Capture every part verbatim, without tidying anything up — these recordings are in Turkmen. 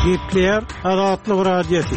Gepler Azatlyk Radiosu.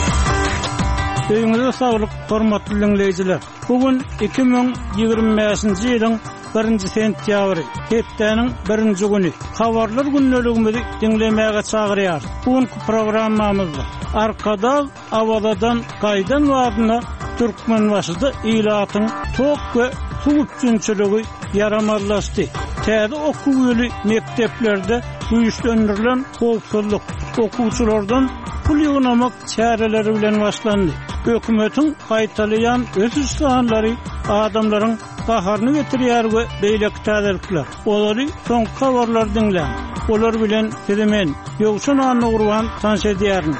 Öňüňizde saglyk, hormatly dinleýijiler. Bugün iki bin ýygrimi beşinji ýylyň birinji sentýabry, hepdeniň birinji güni. Habarlar günneligimizi dinlemäge çagyrýar. Bugünkü programmamyzda arkada awadadan gaýdan wadyna türkmen başyda ilatyň tok we suwupçunçylygy yaramazlaşdy. Täze okuwly mekteplerde güýçlendirilen howpsuzlyk okuwçylardan pul ýygynamak çäreleri bilen başlandy. Hökümetiň gaýtalyan ösüş sanlary adamlaryň gaharyny getirýär we beýleki täzelikler. Olary soňky habarlar dinlän. Olar bilen sizimen ýogşun any urwan tanşedýärin.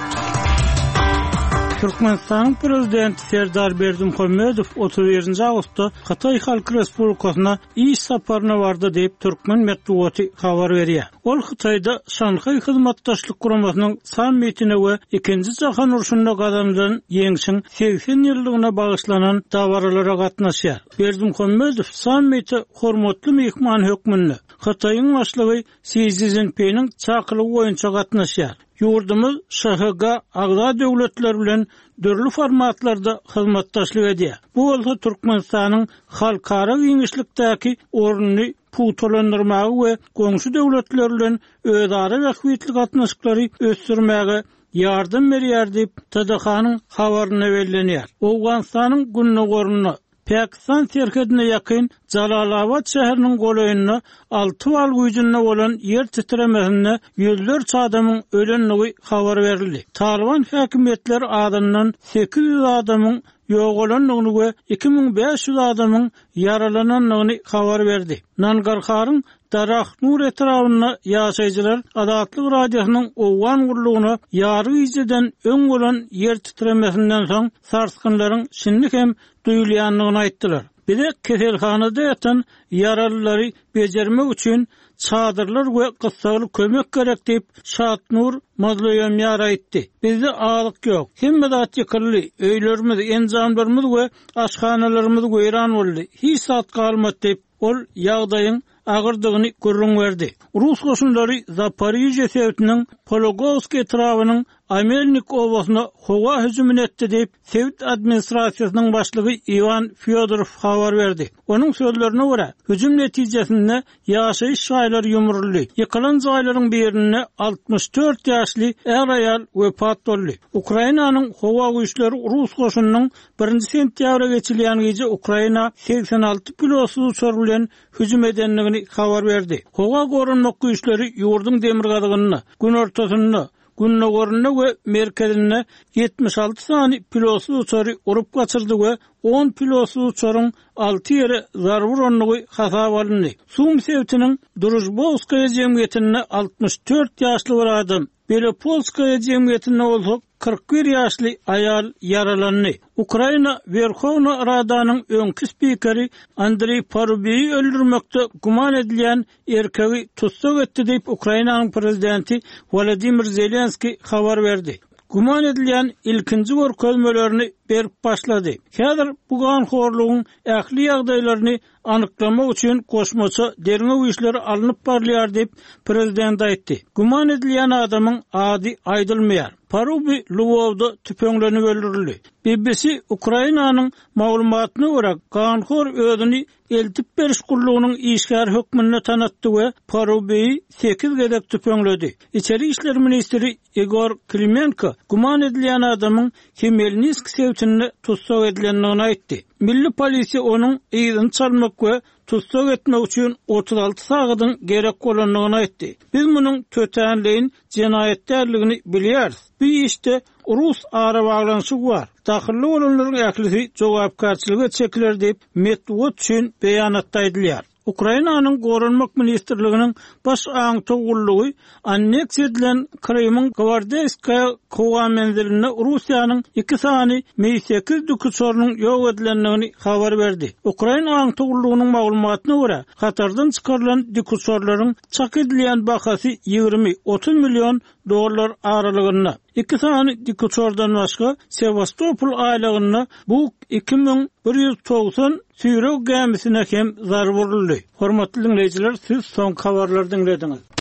Türkmenistan prezidenti Serdar Berdimuhammedow otuz birinji awgustda Hatay Halk Respublikasyna iş saparyna bardy diýip türkmen medeniýeti habar berýär. Ol Hatayda Şanhay hyzmatdaşlyk guramasynyň sammitine we ikinji jahan uruşunda gazanýan ýeňişiň seksen ýyllygyna bagyşlanan dawaralara gatnaşýar. Berdimuhammedow sammiti hormatly mehman hökmünde Hataýyň başlygy Xi Jinping'in çakylygy boýunça gatnaşýar. Yurdumuz Ş H G agza döwletler bilen dörli formatlarda hyzmatdaşlyk edýär. Bu bolsa Türkmenistanyň halkara giňişlikdäki ornuny putolandyrmagy we goňşy döwletler bilen özara wagtlyk gatnaşyklary ösdürmäge ýardam berýär diýip T D H-nyň habaryna bellenýär. Awganistanyň günni goruny Pakistan serhedine yakın Jalalabad şäheriniň goýunyna alty bal güýjünde bolan yer titremesinde ýüzlerçe adamyň ölenligi habar berildi. Taliban häkimetleri adamdan sekiz yüz adamyň ýogalanlygyny we iki bin beş yüz adamyň yaralananlygyny habar berdi. Nangarharyň Daraxtnur etrawyna ýaşaýjylar Azatlyk Radiosynyň owgan gurlugyna ýary ýyjydan öň bolan yer titremesinden soň sarsgynlaryň şinlik hem duýulýanlygyny aýtdylar. Bire keselhanada ýatan yaralylary bejermek üçin çadırlar we gysgaly kömek gerek diýip Şatnur mazlum ýar aýtdy. Bizde alyk ýok. Hemme zat ýykyrly, öýlerimiz, enzamlarymyz we aşhanalarymyz goýran boldy. Hiç zat galmady diýip ol ýagdaýyň agyrdygyny görüň berdi. Rus goşunlary Zaporizhye şäheriniň Pologovsk etrawynyň Amelnik owasyna howa hüjüm etdi diýip Sowet administrasiýasynyň başlygy Ivan Fyodorov habar berdi. Onuň sözlerine görä, hüjüm netijesinde ýaşaýyş şaýlary ýumuruldy. Ýykylan jaýlaryň birine altmış dört ýaşly er aýal wepat boldy. Ukrainanyň howa güýçleri Rus goşunynyň birinji sentýabra geçilýän gece Ukraina seksen alty pilotly uçur bilen hüjüm edenligini habar berdi. Howa gorunmak güýçleri ýurdun demir gadygyny, gün ortasyny Günne gorunna we merkezine yetmiş alty sany pilotly uçary urup gaçyrdy we on pilotly uçaryň alty ýere zarar uranlygy hasap alındy. Sum Sowetiniň Druzhbovskaya jemgyýetine altmış dört ýaşly bir adam, Belopolskaya jemgyýetine bolsa kırk bir ýaşly aýal yaralandy. Ukraina Verkhovna Radanyň öňki spikeri Andrey Parubiy öldürmekde guman edilýän erkegi tutsak etdi diýip Ukrainanyň prezidenti Volodymyr Zelenski habar berdi. Guman edilýän ilkinji görkezmelerini berip başlady. Häzir bu ganhorlugyň ähli ýagdaýlaryny anyklamak üçin goşmaça derine güýçleri alınıp barlýar diýip prezident aýtdy. Guman edilýän adamyň ady aýdylmaýar. Parubi Lvovda tüpeňlenip öldürildi. B B C Ukrainanyň maglumatyna görä ganhor özüni eltip beriş gurlugynyň işgär hökmüne tanatdy we Parubi sekiz gedek tüpeňledi. İçeri işler ministri Igor Klimenko guman edilýän adamyň Khmelnytsk şäherinde tutsak edilenligini aýtdy. Milli polisiýa onuň ýygyny çalmak we tutsak etmek üçin otuz alty sagatyň gerek bolanlygyny aýtdy. Biz munyň tötäňliğin jenaýetdärligini bilýäris. Bu işte Rus ara baglanyşy bar. Daxilli olanlaryň ählisi jogapkarçylyga çekiler diýip Medvedew üçin beýanatda aýdylýar. Ukrainanyň gorunmak ministrliginiň baş aňtogullugy anneksiýa edilen Krymyň Gvardeyskaya kowa menziline Russiýanyň iki sany M sekiz dükuçorunyň ýok edilenligini habar berdi. Ukraina aňtogullugynyň maglumatyna görä, Katardan çykarylan dükuçorlaryň çak edilýän bahasy ýygrimi otuz million dollar aralygyna. İki sany dükuçordan başga Sevastopol aýlygyna bu iki bin bir yüz doksan sürek gemisine hem zarar verildi. Hormatly dinleyijiler, siz soň habarlary dinlediňiz.